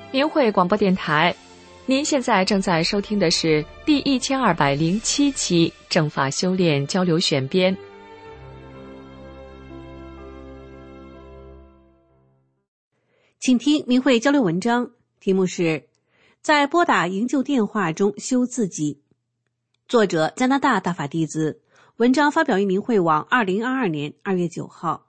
明慧广播电台，您现在正在收听的是第1207期正法修炼交流选编。 请听明慧交流文章，题目是在拨打营救电话中修自己。作者加拿大大法弟子，文章发表于明慧网2022年2月9号。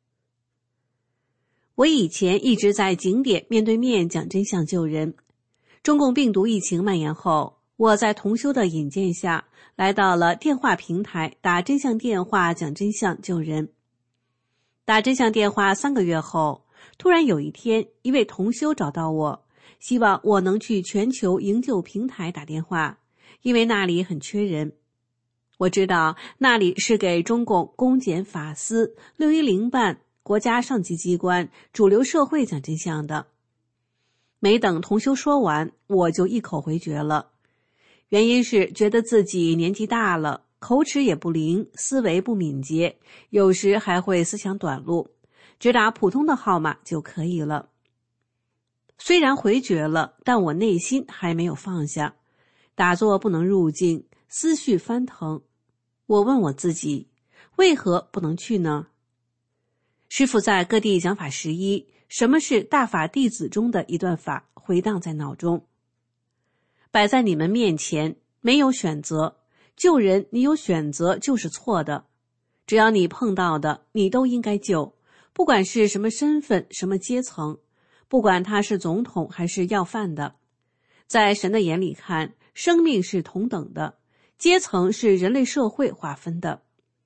我以前一直在景点面对面讲真相救人。中共病毒疫情蔓延后，我在同修的引荐下来到了电话平台打真相电话讲真相救人。打真相电话3个月后，突然有一天，一位同修找到我，希望我能去全球营救平台打电话，因为那里很缺人。我知道那里是给中共公检法司、610办、国家上级机关、主流社会讲真相的。没等同修说完，我就一口回绝了。原因是觉得自己年纪大了，口齿也不灵，思维不敏捷，有时还会思想短路，只打普通的号码就可以了。虽然回绝了，但我内心还没有放下，打坐不能入境，思绪翻腾。我问我自己，为何不能去呢？师父在各地讲法11，什么是大法弟子中的一段法回荡在脑中。摆在你们面前，没有选择，救人你有选择就是错的。只要你碰到的，你都应该救，不管是什么身份、什么阶层，不管他是总统还是要饭的。在神的眼里看，生命是同等的，阶层是人类社会划分的。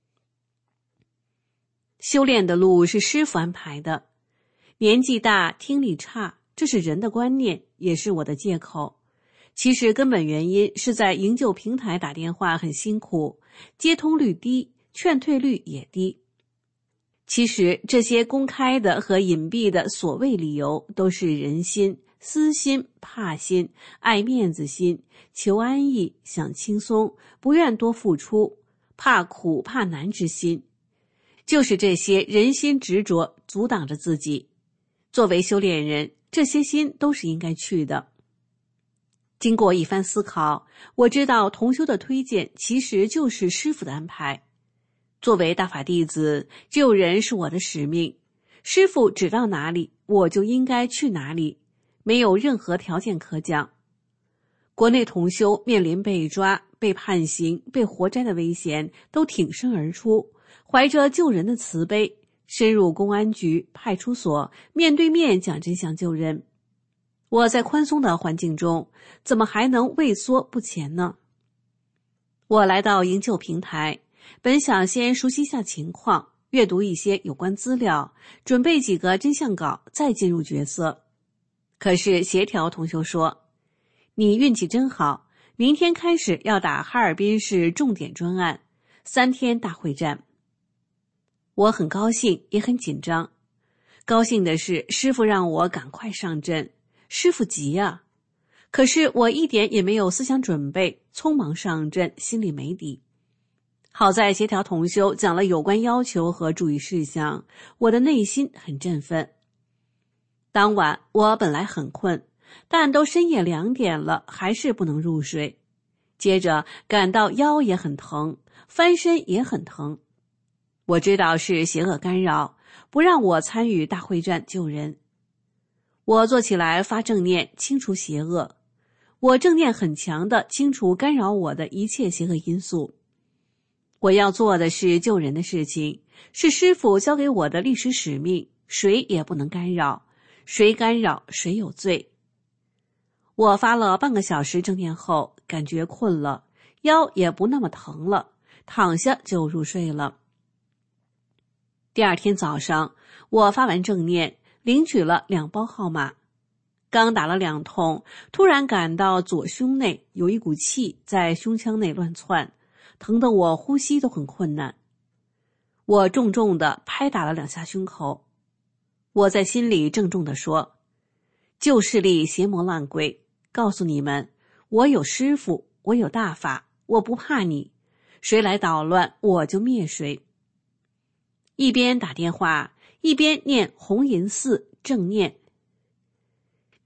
修炼的路是师父安排的，年纪大听力差，这是人的观念，也是我的借口。其实根本原因是在营救平台打电话很辛苦，接通率低，劝退率也低。其实这些公开的和隐蔽的所谓理由都是人心、私心、怕心、爱面子心、求安逸、想轻松、不愿多付出、怕苦怕难之心。就是这些人心执着阻挡着自己。作为修炼人，这些心都是应该去的。经过一番思考，我知道同修的推荐其实就是师父的安排。作为大法弟子，救人是我的使命，师父指到哪里，我就应该去哪里，没有任何条件可讲。国内同修面临被抓、被判刑、被活摘的危险，都挺身而出，怀着救人的慈悲，深入公安局、派出所，面对面讲真相救人。我在宽松的环境中，怎么还能畏缩不前呢？我来到营救平台，本想先熟悉一下情况，阅读一些有关资料，准备几个真相稿，再进入角色。可是协调同修说，你运气真好，明天开始要打哈尔滨市重点专案，3天大会战。我很高兴，也很紧张。高兴的是师父让我赶快上阵，师父急啊！可是我一点也没有思想准备，匆忙上阵，心里没底。好在协调同修讲了有关要求和注意事项，我的内心很振奋。当晚我本来很困，但都深夜2点了，还是不能入睡。接着感到腰也很疼，翻身也很疼。我知道是邪恶干扰，不让我参与大会战救人。我坐起来发正念，清除邪恶。我正念很强地清除干扰我的一切邪恶因素。我要做的是救人的事情，是师父交给我的历史使命，谁也不能干扰，谁干扰谁有罪。我发了半个小时正念后，感觉困了，腰也不那么疼了，躺下就入睡了。第二天早上，我发完正念，领取了2包号码。刚打了2通，突然感到左胸内有一股气在胸腔内乱窜，疼得我呼吸都很困难。我重重地拍打了2下胸口。我在心里郑重地说，旧势力邪魔乱鬼，告诉你们，我有师父，我有大法，我不怕你，谁来捣乱我就灭谁。一边打电话，一边念红银寺正念。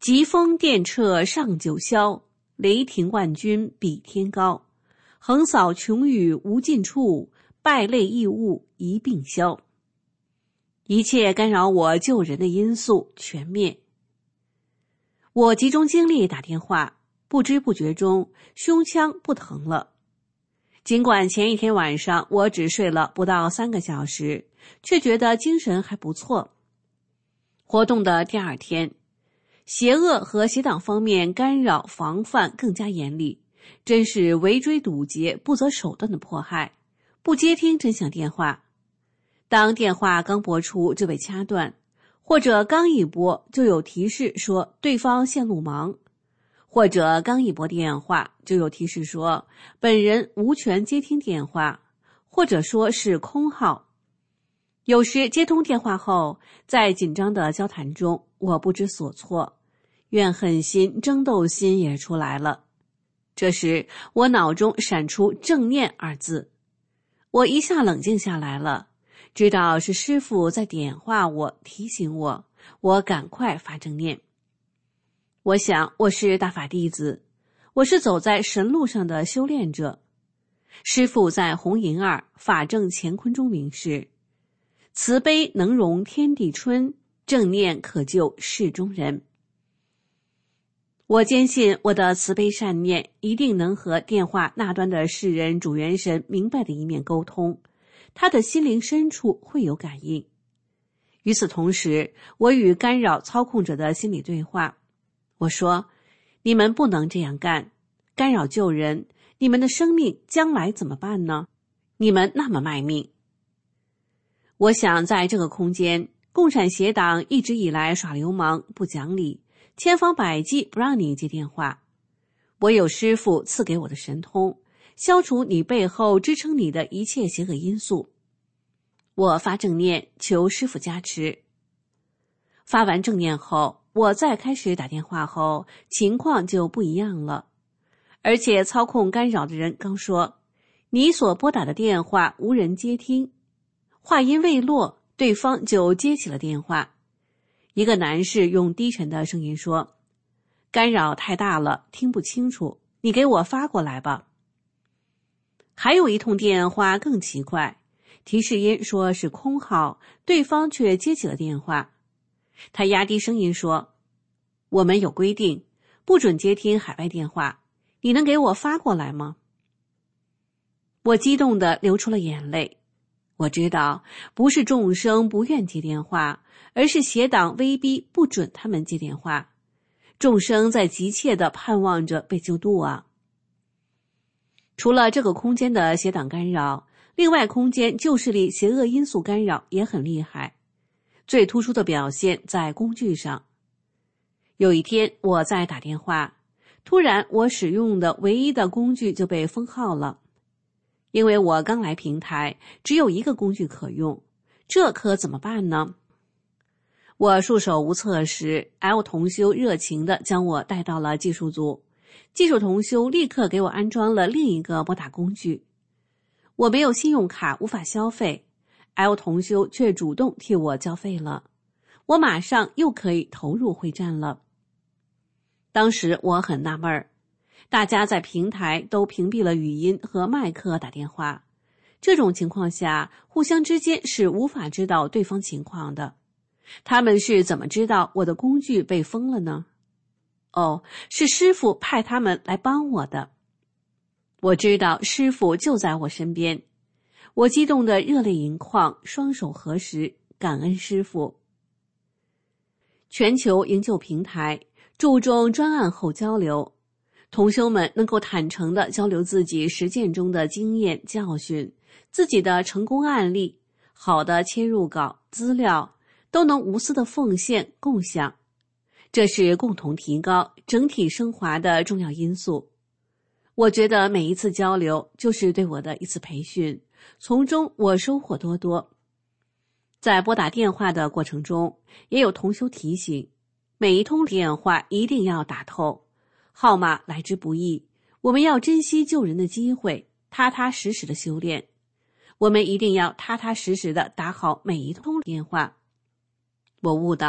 疾风电掣上九霄，雷霆万钧比天高。横扫穷宇无尽处，败类异物一并消。一切干扰我救人的因素全灭。我集中精力打电话，不知不觉中胸腔不疼了。尽管前一天晚上我只睡了不到3个小时，却觉得精神还不错。活动的第二天，邪恶和邪党方面干扰防范更加严厉，真是围追堵截不择手段的迫害，不接听真响电话。当电话刚拨出就被掐断，或者刚一拨就有提示说对方线路忙，或者刚一拨电话就有提示说本人无权接听电话，或者说是空号。有时接通电话后，在紧张的交谈中，我不知所措，怨恨心、争斗心也出来了。这时我脑中闪出正念2字，我一下冷静下来了，知道是师父在点化我，提醒我，我赶快发正念。我想我是大法弟子，我是走在神路上的修炼者。师父在红银二法正乾坤中明示，慈悲能容天地春，正念可救世中人。我坚信我的慈悲善念一定能和电话那端的世人主元神明白的一面沟通，他的心灵深处会有感应。与此同时，我与干扰操控者的心理对话，我说，你们不能这样干，干扰救人，你们的生命将来怎么办呢？你们那么卖命。我想在这个空间，共产邪党一直以来耍流氓不讲理，千方百计不让你接电话。我有师父赐给我的神通，消除你背后支撑你的一切邪恶因素。我发正念，求师父加持。发完正念后，我再开始打电话后，情况就不一样了。而且操控干扰的人刚说，你所拨打的电话无人接听。话音未落，对方就接起了电话。一个男士用低沉的声音说，干扰太大了，听不清楚，你给我发过来吧。还有一通电话更奇怪，提示音说是空号，对方却接起了电话。他压低声音说，我们有规定，不准接听海外电话，你能给我发过来吗？我激动地流出了眼泪。我知道，不是众生不愿接电话，而是邪党威逼不准他们接电话。众生在急切地盼望着被救度啊！除了这个空间的邪党干扰，另外空间旧势力邪恶因素干扰也很厉害。最突出的表现在工具上。有一天我在打电话，突然我使用的唯一的工具就被封号了。因为我刚来平台，只有一个工具可用，这可怎么办呢？我束手无策时， L 同修热情地将我带到了技术组，技术同修立刻给我安装了另一个拨打工具。我没有信用卡，无法消费， L 同修却主动替我交费了，我马上又可以投入会战了。当时我很纳闷儿，大家在平台都屏蔽了语音和麦克打电话，这种情况下，互相之间是无法知道对方情况的。他们是怎么知道我的工具被封了呢？哦，是师父派他们来帮我的。我知道师父就在我身边，我激动得热泪盈眶，双手合十，感恩师父。全球营救平台注重专案后交流，同修们能够坦诚地交流自己实践中的经验教训，自己的成功案例，好的切入稿资料都能无私的奉献共享，这是共同提高整体升华的重要因素。我觉得每一次交流就是对我的一次培训，从中我收获多多。在拨打电话的过程中，也有同修提醒，每一通电话一定要打透，号码来之不易，我们要珍惜救人的机会，踏踏实实的修炼。我们一定要踏踏实实的打好每一通电话。我悟到，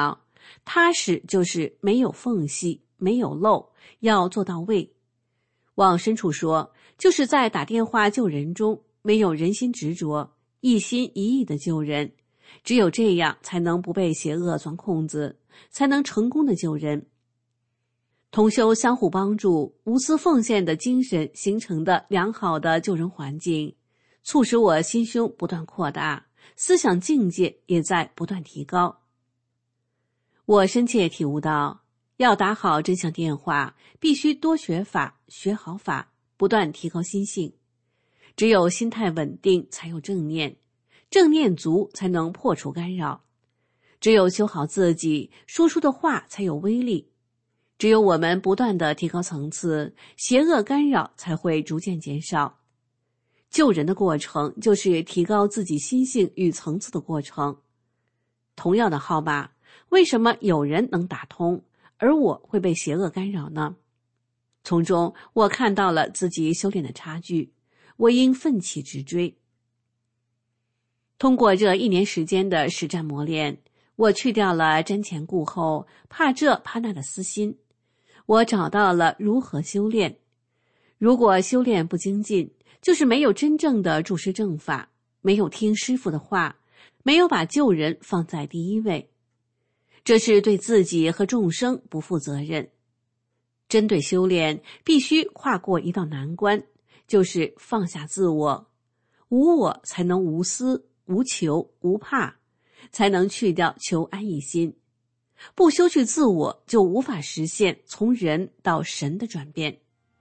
踏实就是没有缝隙，没有漏，要做到位。往深处说，就是在打电话救人中没有人心执着，一心一意的救人，只有这样才能不被邪恶钻空子，才能成功的救人。同修相互帮助、无私奉献的精神形成的良好的救人环境，促使我心胸不断扩大，思想境界也在不断提高。我深切体悟到，要打好真相电话，必须多学法，学好法，不断提高心性。只有心态稳定，才有正念，正念足才能破除干扰。只有修好自己，说出的话才有威力。只有我们不断地提高层次，邪恶干扰才会逐渐减少。救人的过程就是提高自己心性与层次的过程。同样的号码，为什么有人能打通，而我会被邪恶干扰呢？从中我看到了自己修炼的差距，我应奋起直追。通过这1年时间的实战磨练，我去掉了瞻前顾后、怕这怕那的私心，我找到了如何修炼。如果修炼不精进，就是没有真正的注师正法，没有听师父的话，没有把救人放在第一位，这是对自己和众生不负责任。针对修炼，必须跨过一道难关，就是放下自我，无我才能无私、无求、无怕，才能去掉求安逸心。不修去自我，就无法实现从人到神的转变。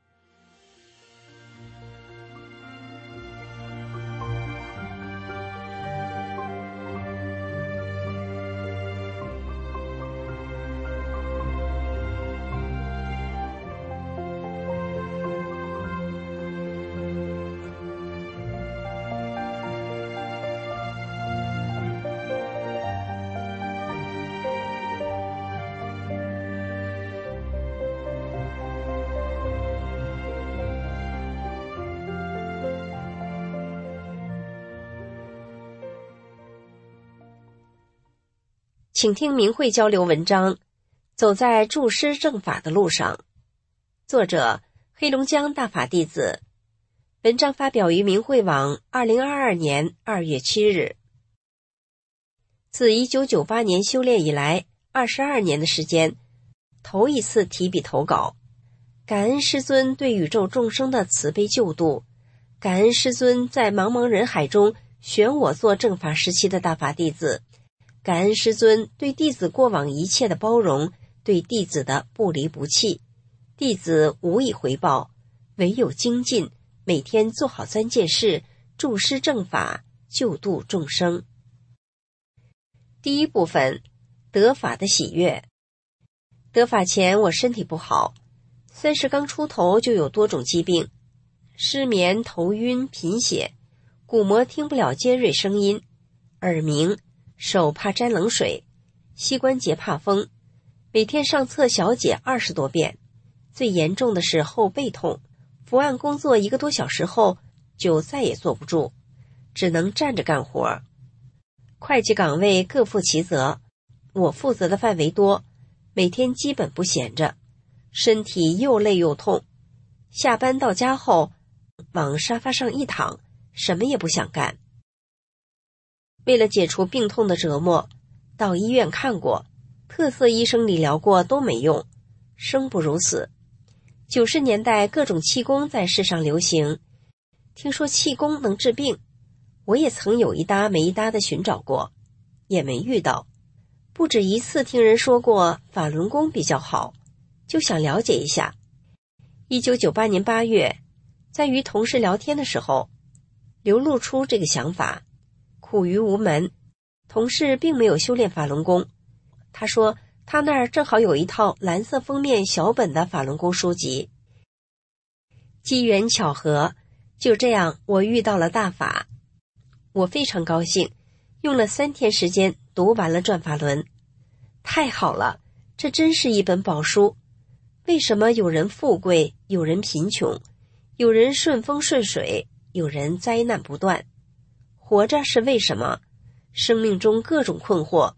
请听明慧交流文章《走在注师正法的路上》，作者黑龙江大法弟子。文章发表于明慧网2022年2月7日。自1998年修炼以来22年的时间，头一次提笔投稿，感恩师尊对宇宙众生的慈悲救度，感恩师尊在茫茫人海中选我做正法时期的大法弟子，感恩师尊对弟子过往一切的包容，对弟子的不离不弃。弟子无以回报，唯有精进，每天做好3件事，注师正法，救度众生。第一部分，得法的喜悦。得法前我身体不好，30刚出头就有多种疾病，失眠、头晕、贫血，鼓膜听不了尖锐声音，耳鸣，手怕沾冷水，膝关节怕风，每天上厕小解20多遍，最严重的是后背痛，伏案工作1个多小时后就再也坐不住，只能站着干活。会计岗位各负其责，我负责的范围多，每天基本不闲着，身体又累又痛，下班到家后往沙发上一躺，什么也不想干。为了解除病痛的折磨，到医院看过，特色医生理疗过都没用，生不如死。90年代各种气功在世上流行，听说气功能治病，我也曾有一搭没一搭的寻找过，也没遇到。不止一次听人说过法轮功比较好，就想了解一下。1998年8月，在与同事聊天的时候，流露出这个想法。苦于无门，同事并没有修炼法轮功。他说他那儿正好有一套蓝色封面小本的法轮功书籍。机缘巧合，就这样我遇到了大法。我非常高兴，用了3天时间读完了转法轮。太好了，这真是一本宝书。为什么有人富贵，有人贫穷，有人顺风顺水，有人灾难不断？活着是为什么？生命中各种困惑，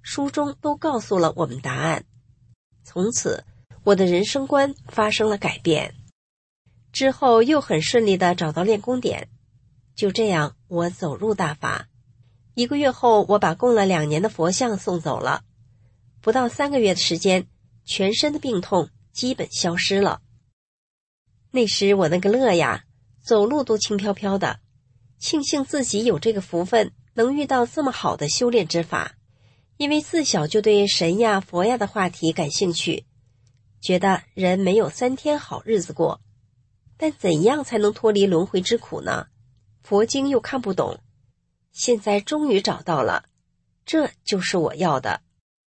书中都告诉了我们答案。从此，我的人生观发生了改变。之后又很顺利地找到练功点，就这样我走入大法。1个月后，我把供了2年的佛像送走了。不到3个月的时间，全身的病痛基本消失了。那时我那个乐呀，走路都轻飘飘的，庆幸自己有这个福分，能遇到这么好的修炼之法。因为自小就对神呀佛呀的话题感兴趣，觉得人没有3天好日子过，但怎样才能脱离轮回之苦呢？佛经又看不懂，现在终于找到了，这就是我要的。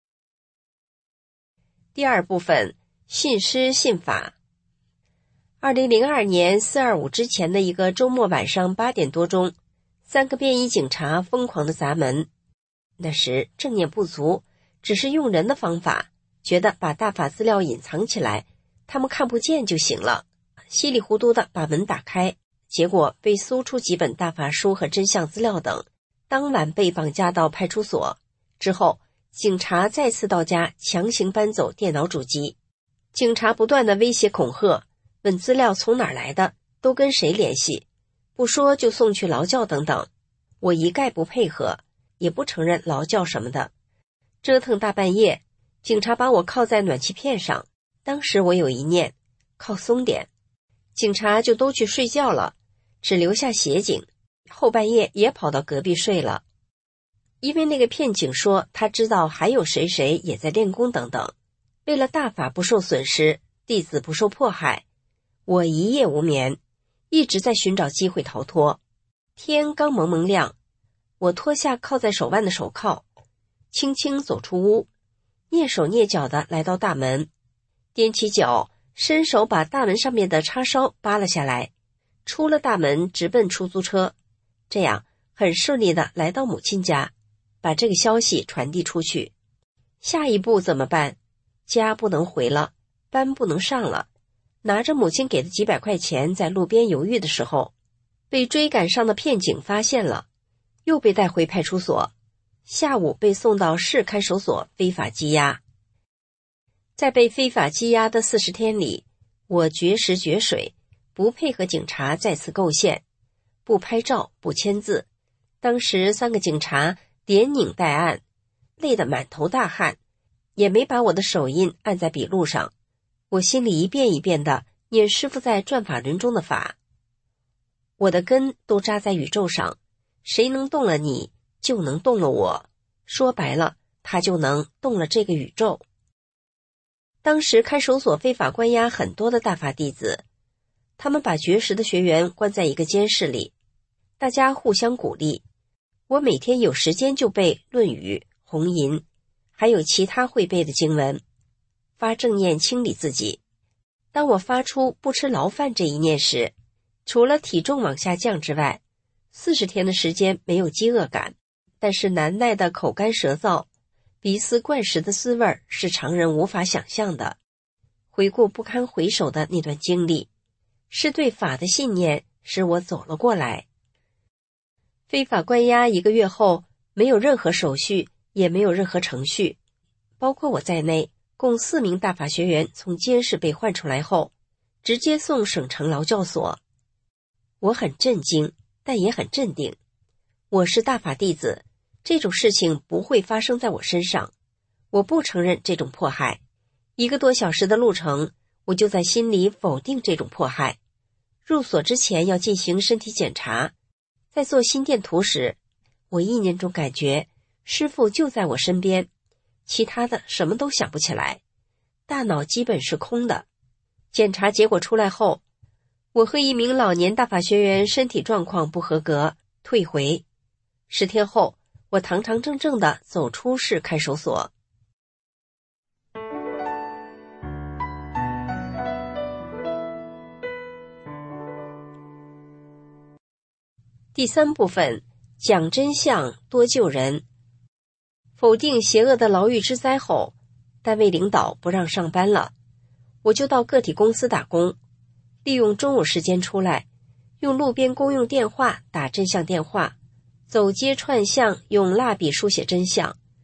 第2部分，信师信法。2002年425之前的一个周末晚上8点多钟，3个便衣警察疯狂地砸门。那时正念不足，只是用人的方法，觉得把大法资料隐藏起来，他们看不见就行了，稀里糊涂地把门打开，结果被搜出几本大法书和真相资料等，当晚被绑架到派出所。之后警察再次到家强行搬走电脑主机，警察不断地威胁恐吓，问资料从哪儿来的，都跟谁联系，不说就送去劳教等等。我一概不配合，也不承认劳教什么的。折腾大半夜，警察把我铐在暖气片上，当时我有一念，铐松点，警察就都去睡觉了，只留下协警，后半夜也跑到隔壁睡了。因为那个骗警说他知道还有谁谁也在练功等等，为了大法不受损失，弟子不受迫害，我一夜无眠，一直在寻找机会逃脱。天刚蒙蒙亮，我脱下铐在手腕的手铐，轻轻走出屋，蹑手蹑脚地来到大门，踮起脚，伸手把大门上面的插梢扒了下来，出了大门直奔出租车，这样很顺利地来到母亲家，把这个消息传递出去。下一步怎么办？家不能回了，班不能上了，拿着母亲给的几百块钱在路边犹豫的时候，被追赶上的骗警发现了，又被带回派出所，下午被送到市看守所非法羁押。在被非法羁押的40天里，我绝食绝水，不配合警察再次构陷，不拍照不签字。当时3个警察连拧带按，累得满头大汗，也没把我的手印按在笔录上。我心里一遍一遍地念师父在转法轮中的法，我的根都扎在宇宙上，谁能动了你，就能动了我，说白了，他就能动了这个宇宙。当时看守所非法关押很多的大法弟子，他们把绝食的学员关在一个监室里，大家互相鼓励。我每天有时间就背《论语》《红吟》，还有其他会背的经文，发正念清理自己。当我发出不吃牢饭这一念时，除了体重往下降之外，40天的时间没有饥饿感，但是难耐的口干舌燥，鼻丝灌食的滋味是常人无法想象的。回顾不堪回首的那段经历，是对法的信念使我走了过来。非法关押1个月后，没有任何手续，也没有任何程序，包括我在内，共4名大法学员从监室被换出来后，直接送省城劳教所。我很震惊，但也很镇定。我是大法弟子，这种事情不会发生在我身上，我不承认这种迫害。1个多小时的路程，我就在心里否定这种迫害。入所之前要进行身体检查，在做心电图时，我意念中感觉师父就在我身边，其他的什么都想不起来，大脑基本是空的。检查结果出来后，我和1名老年大法学员身体状况不合格，退回。10天后，我堂堂正正地走出市看守所。第3部分，讲真相，多救人。否定邪恶的牢狱之灾后，单位领导不让上班了，我就到个体公司打工，利用中午时间出来，用路边公用电话打真相电话，走街串巷用蜡笔书写真相，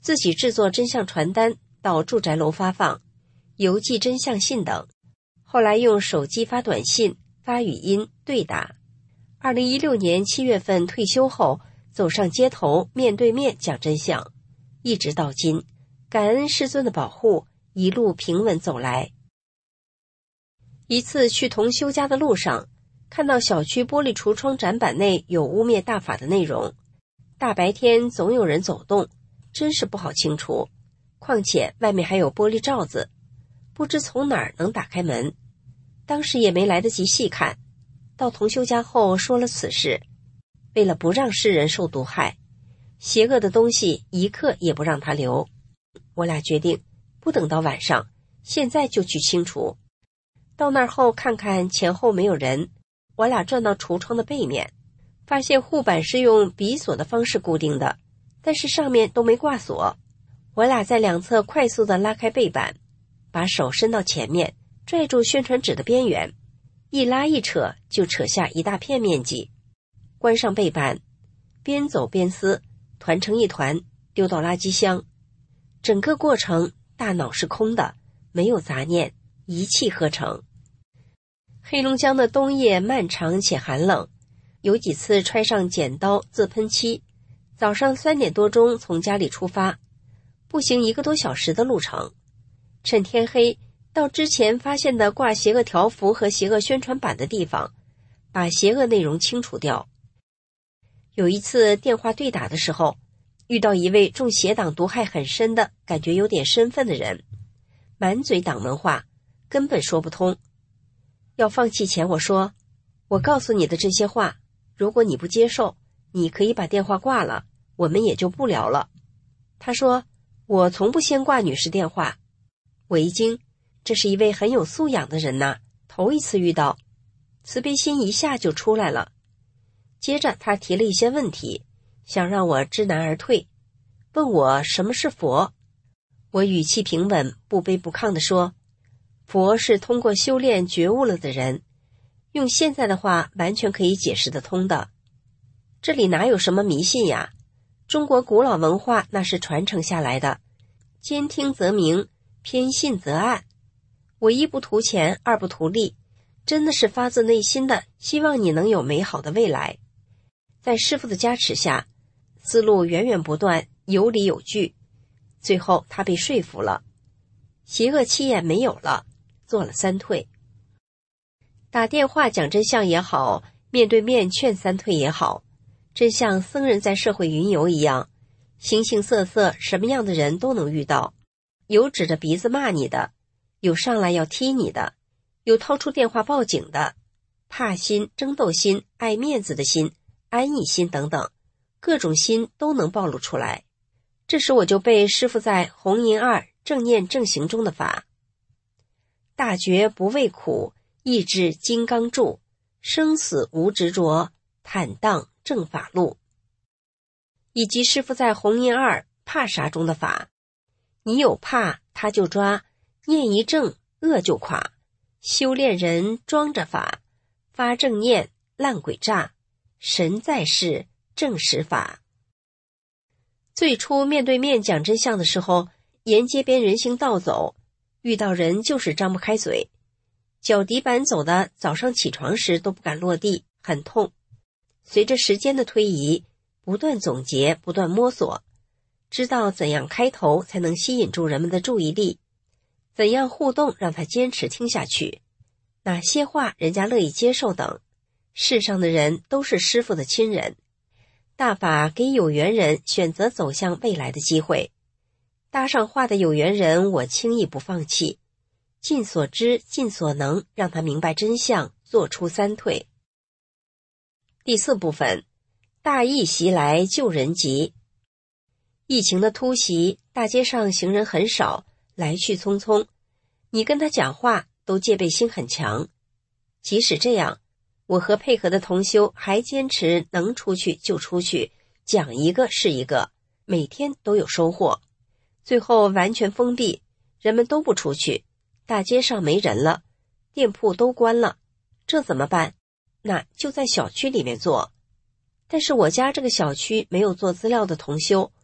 自己制作真相传单到住宅楼发放，邮寄真相信等，后来用手机发短信、发语音对打。2016年7月份退休后，走上街头，面对面讲真相，一直到今，感恩师尊的保护，一路平稳走来。一次去同修家的路上，看到小区玻璃橱窗展板内有污蔑大法的内容，大白天总有人走动，真是不好清除，况且外面还有玻璃罩子，不知从哪儿能打开门。当时也没来得及细看，到同修家后说了此事。为了不让世人受毒害，邪恶的东西一刻也不让他留，我俩决定不等到晚上，现在就去清除。到那儿后看看前后没有人，我俩转到橱窗的背面，发现护板是用笔锁的方式固定的，但是上面都没挂锁。我俩在两侧快速地拉开背板，把手伸到前面，拽住宣传纸的边缘，一拉一扯就扯下一大片面积。关上背板，边走边撕，团成一团，丢到垃圾箱。整个过程大脑是空的，没有杂念，一气呵成。黑龙江的冬夜漫长且寒冷，有几次揣上剪刀自喷漆，早上3点多钟从家里出发，步行1个多小时的路程，趁天黑到之前发现的挂邪恶条幅和邪恶宣传板的地方，把邪恶内容清除掉。有一次电话对打的时候，遇到一位中邪党毒害很深的，感觉有点身份的人，满嘴党文话，根本说不通。要放弃前我说，我告诉你的这些话，如果你不接受，你可以把电话挂了，我们也就不聊了。他说，我从不先挂女士电话。我一惊，这是一位很有素养的人呐，头一次遇到，慈悲心一下就出来了。接着他提了一些问题，想让我知难而退，问我什么是佛。我语气平稳，不卑不亢地说，佛是通过修炼觉悟了的人，用现在的话完全可以解释得通的。这里哪有什么迷信呀？中国古老文化那是传承下来的，兼听则明，偏信则暗。我一不图钱，二不图利，真的是发自内心的希望你能有美好的未来。在师父的加持下，思路源源不断，有理有据，最后他被说服了，邪恶气焰没有了，做了3退。打电话讲真相也好，面对面劝3退也好，真像僧人在社会云游一样，形形色色，什么样的人都能遇到。有指着鼻子骂你的，有上来要踢你的，有掏出电话报警的，怕心、争斗心、爱面子的心、安逸心等等，各种心都能暴露出来。这时我就被师父在红银2正念正行中的法，大觉不畏苦，意志金刚柱，生死无执着，坦荡正法路，以及师父在红银2怕啥中的法，你有怕他就抓，念一正恶就垮，修炼人装着法，发正念烂鬼诈，神在世正实法。最初面对面讲真相的时候，沿街边人行道走，遇到人就是张不开嘴，脚底板走的早上起床时都不敢落地，很痛。随着时间的推移，不断总结，不断摸索，知道怎样开头才能吸引住人们的注意力，怎样互动让他坚持听下去，哪些话人家乐意接受等。世上的人都是师父的亲人，大法给有缘人选择走向未来的机会，搭上话的有缘人我轻易不放弃，尽所知尽所能让他明白真相，做出3退。第4部分，大疫袭来救人急。疫情的突袭，大街上行人很少，来去匆匆，你跟他讲话都戒备心很强。即使这样，我和配合的同修还坚持能出去就出去，讲一个是一个，每天都有收获。最后完全封闭，人们都不出去，大街上没人了，店铺都关了，这怎么办？那就在小区里面做。但是我家这个小区没有做资料的同修，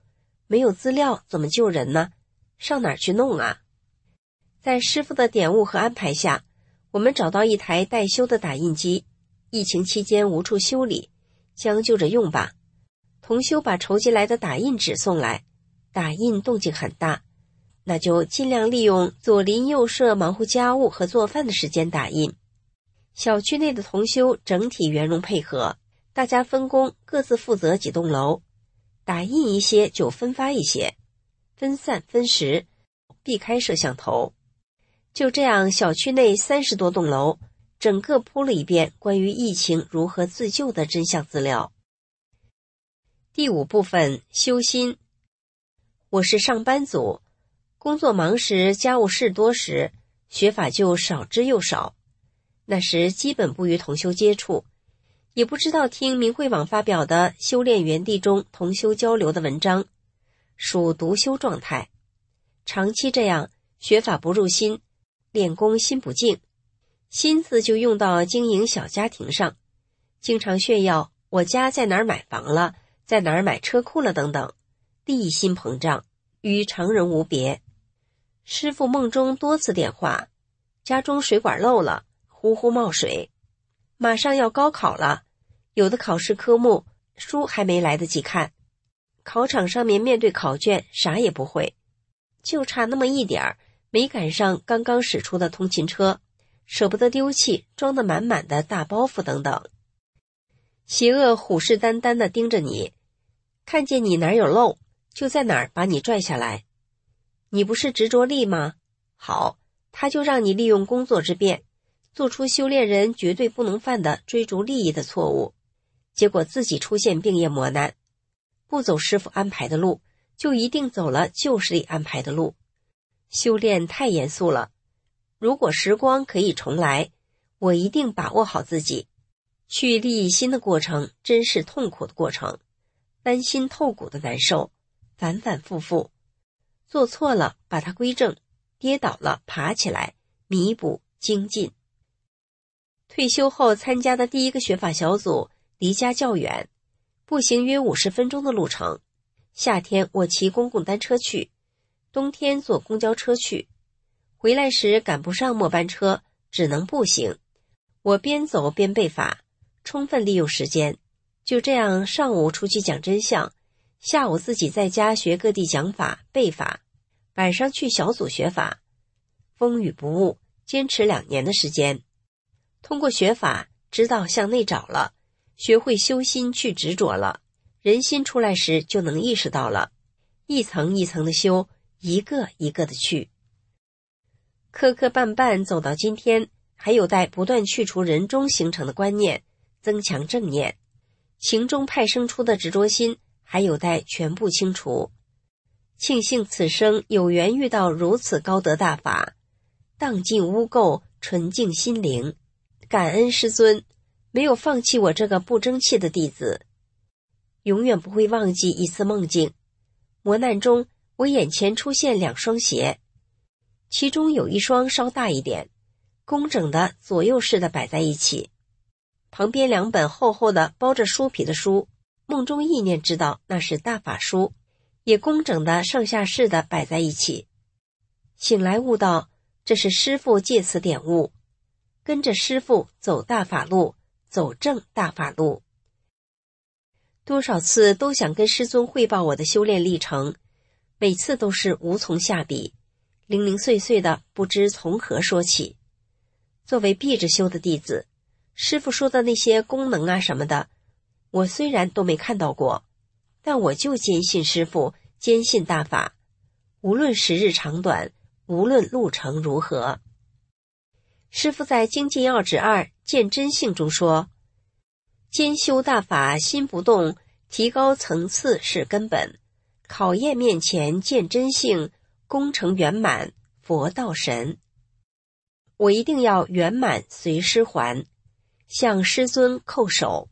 没有资料怎么救人呢？上哪儿去弄啊？在师傅的点悟和安排下，我们找到一台待修的打印机，疫情期间无处修理，将就着用吧。同修把筹集来的打印纸送来，打印动静很大，那就尽量利用左邻右舍忙活家务和做饭的时间打印。小区内的同修整体圆融配合，大家分工，各自负责几栋楼，打印一些就分发一些，分散分时，避开摄像头。就这样，小区内30多栋楼，整个铺了一遍关于疫情如何自救的真相资料。第5部分，修心。我是上班族，工作忙时，家务事多时，学法就少之又少。那时基本不与同修接触，也不知道听明慧网发表的《修炼园地》中同修交流的文章，属独修状态。长期这样，学法不入心，练功心不静，心思就用到经营小家庭上，经常炫耀我家在哪儿买房了，在哪儿买车库了等等，利益心膨胀，与常人无别。师父梦中多次电话，家中水管漏了，呼呼冒水，马上要高考了，有的考试科目书还没来得及看，考场上面面对考卷啥也不会，就差那么一点儿，没赶上刚刚驶出的通勤车，舍不得丢弃装得满满的大包袱等等。邪恶虎视眈眈地盯着你，看见你哪儿有漏，就在哪儿把你拽下来。你不是执着力吗？好，他就让你利用工作之便，做出修炼人绝对不能犯的追逐利益的错误，结果自己出现病业磨难。不走师父安排的路，就一定走了旧势力安排的路。修炼太严肃了，如果时光可以重来，我一定把握好自己。去利益心的过程真是痛苦的过程，担心透骨的难受，反反复复。做错了把它归正，跌倒了爬起来，弥补精进。退休后参加的第一个学法小组离家较远，步行约50分钟的路程。夏天我骑公共单车去，冬天坐公交车去。回来时赶不上末班车，只能步行。我边走边背法，充分利用时间。就这样，上午出去讲真相，下午自己在家学各地讲法背法，晚上去小组学法。风雨不误，坚持2年的时间。通过学法，知道向内找了，学会修心去执着了，人心出来时就能意识到了，一层一层的修，一个一个的去。磕磕绊绊走到今天，还有待不断去除人中形成的观念，增强正念。情中派生出的执着心，还有待全部清除。庆幸此生有缘遇到如此高德大法，荡尽污垢，纯净心灵。感恩师尊，没有放弃我这个不争气的弟子。永远不会忘记一次梦境，磨难中我眼前出现2双鞋，其中有一双稍大一点，工整的左右式的摆在一起，旁边2本厚厚的包着书皮的书，梦中意念知道那是大法书，也工整的上下式的摆在一起。醒来悟道，这是师父借此点悟，跟着师父走大法路，走正大法路。多少次都想跟师尊汇报我的修炼历程，每次都是无从下笔，零零碎碎的不知从何说起。作为闭着修的弟子，师父说的那些功能啊什么的，我虽然都没看到过，但我就坚信师父，坚信大法，无论时日长短，无论路程如何。师父在《精进要旨2见真性》中说，兼修大法心不动，提高层次是根本，考验面前见真性，功成圆满佛道神。我一定要圆满随师还，向师尊叩首。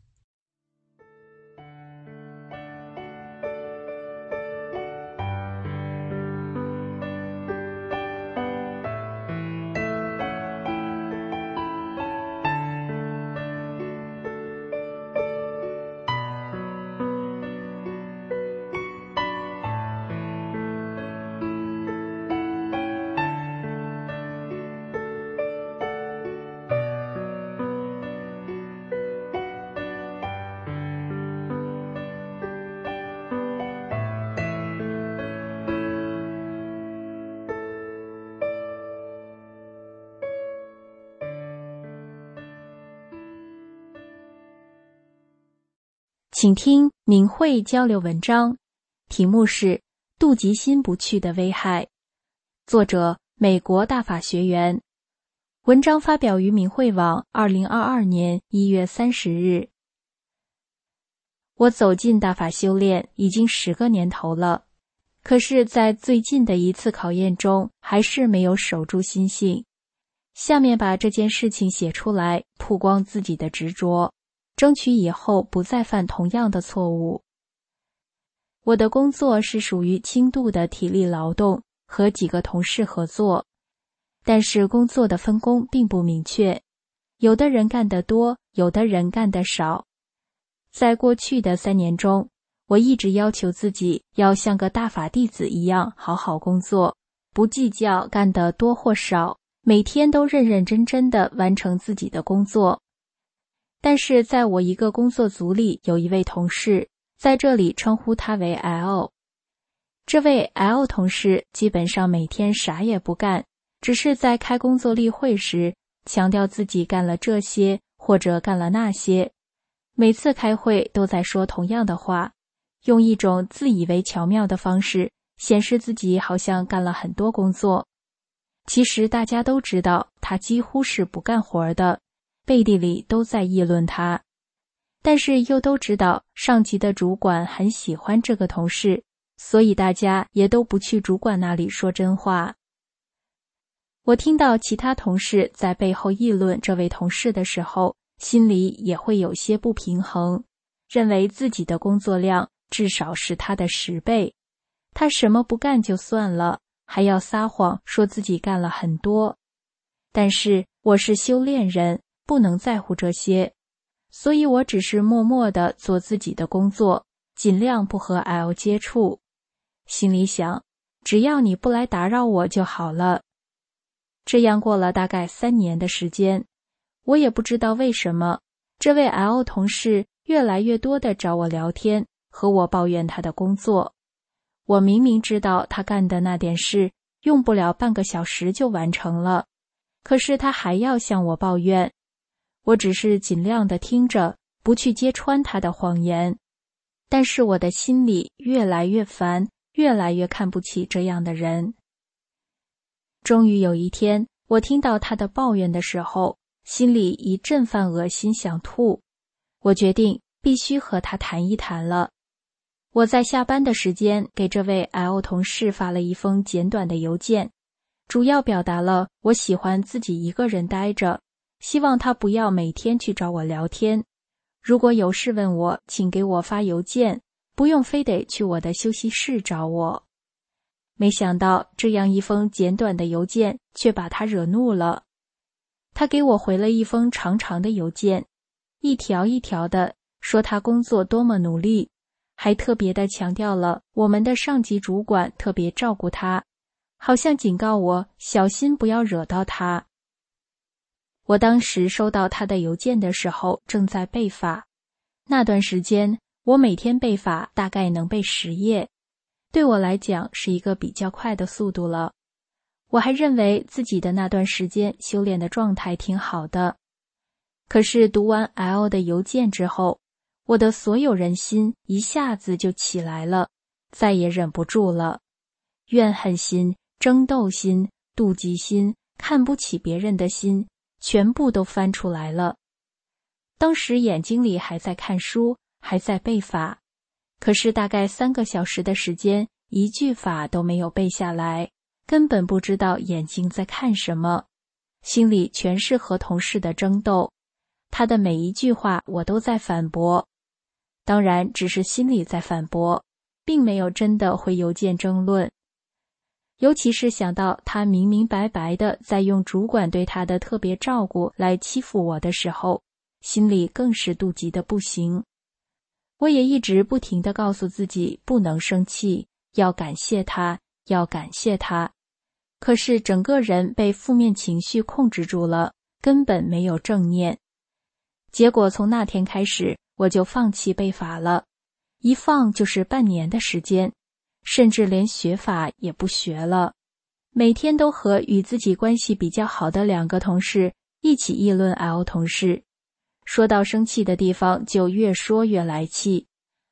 请听明慧交流文章，题目是妒忌心不去的危害，作者美国大法学员。文章发表于明慧网2022年1月30日。我走进大法修炼已经10个年头了，可是在最近的一次考验中，还是没有守住心性。下面把这件事情写出来，曝光自己的执着，争取以后不再犯同样的错误。我的工作是属于轻度的体力劳动，和几个同事合作，但是工作的分工并不明确，有的人干得多，有的人干得少。在过去的3年中，我一直要求自己要像个大法弟子一样好好工作，不计较干得多或少，每天都认认真真地完成自己的工作。但是在我一个工作组里有一位同事，在这里称呼他为 L。 这位 L 同事基本上每天啥也不干，只是在开工作例会时强调自己干了这些或者干了那些，每次开会都在说同样的话，用一种自以为巧妙的方式显示自己好像干了很多工作。其实大家都知道他几乎是不干活的，背地里都在议论他，但是又都知道上级的主管很喜欢这个同事，所以大家也都不去主管那里说真话。我听到其他同事在背后议论这位同事的时候，心里也会有些不平衡，认为自己的工作量至少是他的10倍，他什么不干就算了，还要撒谎说自己干了很多。但是我是修炼人，不能在乎这些，所以我只是默默地做自己的工作，尽量不和 L 接触。心里想，只要你不来打扰我就好了。这样过了大概3年的时间，我也不知道为什么，这位 L 同事越来越多地找我聊天，和我抱怨他的工作。我明明知道他干的那点事用不了半个小时就完成了，可是他还要向我抱怨。我只是尽量地听着，不去揭穿他的谎言，但是我的心里越来越烦，越来越看不起这样的人。终于有一天，我听到他的抱怨的时候，心里一阵犯恶心，想吐。我决定必须和他谈一谈了。我在下班的时间给这位 L 同事发了一封简短的邮件，主要表达了我喜欢自己一个人待着，希望他不要每天去找我聊天。如果有事问我，请给我发邮件，不用非得去我的休息室找我。没想到这样一封简短的邮件却把他惹怒了。他给我回了一封长长的邮件，一条一条的说他工作多么努力，还特别的强调了我们的上级主管特别照顾他，好像警告我小心不要惹到他。我当时收到他的邮件的时候正在背法，那段时间我每天背法大概能背10页，对我来讲是一个比较快的速度了。我还认为自己的那段时间修炼的状态挺好的。可是读完 L 的邮件之后，我的所有人心一下子就起来了，再也忍不住了。怨恨心、争斗心、妒忌心、看不起别人的心，全部都翻出来了。当时眼睛里还在看书，还在背法，可是大概3个小时的时间，一句法都没有背下来，根本不知道眼睛在看什么，心里全是和同事的争斗，他的每一句话我都在反驳。当然只是心里在反驳，并没有真的回邮件争论。尤其是想到他明明白白的在用主管对他的特别照顾来欺负我的时候，心里更是妒忌的不行。我也一直不停地告诉自己不能生气，要感谢他，要感谢他。可是整个人被负面情绪控制住了，根本没有正念。结果从那天开始，我就放弃背法了，一放就是半年的时间，甚至连学法也不学了。每天都和与自己关系比较好的2个同事一起议论 L 同事，说到生气的地方就越说越来气，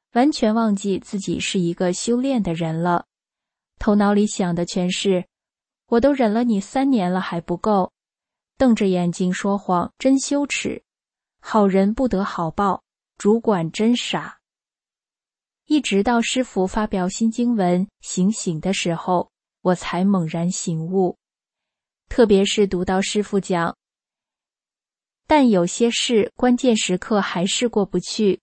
完全忘记自己是一个修炼的人了。头脑里想的全是，我都忍了你3年了还不够，瞪着眼睛说谎真羞耻，好人不得好报，主管真傻。一直到师父发表新经文醒醒的时候，我才猛然醒悟。特别是读到师父讲，但有些事关键时刻还是过不去。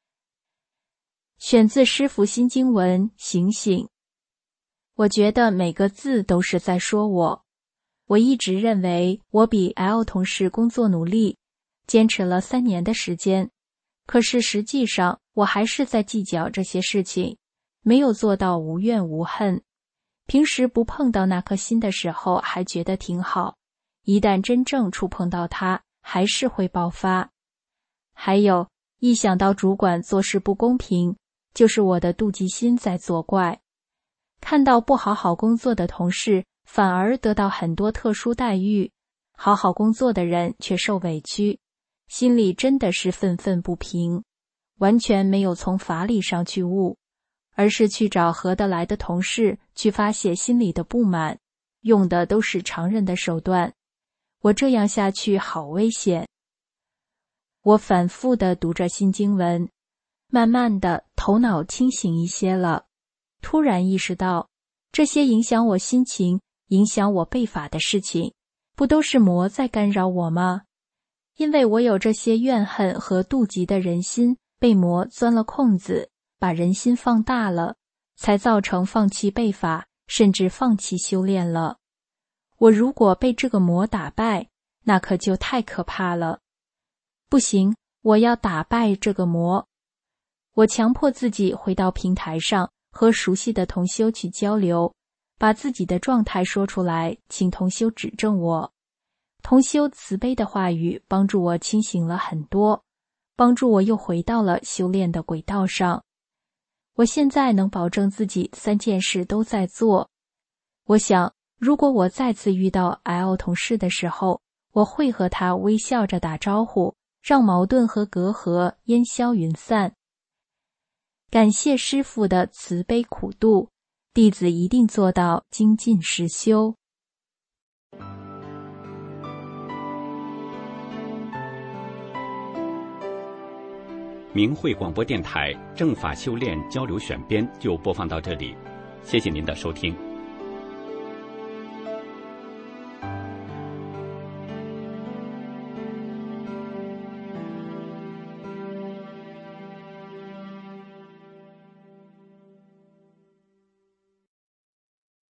选自师父新经文醒醒。我觉得每个字都是在说我。我一直认为我比 L 同事工作努力，坚持了3年的时间，可是实际上我还是在计较这些事情，没有做到无怨无恨。平时不碰到那颗心的时候还觉得挺好，一旦真正触碰到它，还是会爆发。还有，一想到主管做事不公平，就是我的妒忌心在作怪。看到不好好工作的同事反而得到很多特殊待遇，好好工作的人却受委屈，心里真的是愤愤不平，完全没有从法理上去悟，而是去找合得来的同事去发泄心里的不满，用的都是常人的手段。我这样下去好危险。我反复地读着新经文，慢慢的头脑清醒一些了，突然意识到，这些影响我心情、影响我背法的事情，不都是魔在干扰我吗？因为我有这些怨恨和妒忌的人心被魔钻了空子，把人心放大了，才造成放弃背法，甚至放弃修炼了。我如果被这个魔打败，那可就太可怕了。不行，我要打败这个魔。我强迫自己回到平台上，和熟悉的同修去交流，把自己的状态说出来，请同修指正我。同修慈悲的话语帮助我清醒了很多，帮助我又回到了修炼的轨道上。我现在能保证自己3件事都在做。我想，如果我再次遇到 L 同事的时候，我会和他微笑着打招呼，让矛盾和隔阂烟消云散。感谢师父的慈悲苦度，弟子一定做到精进实修。 明慧广播电台正法修炼交流选编就播放到这里，谢谢您的收听。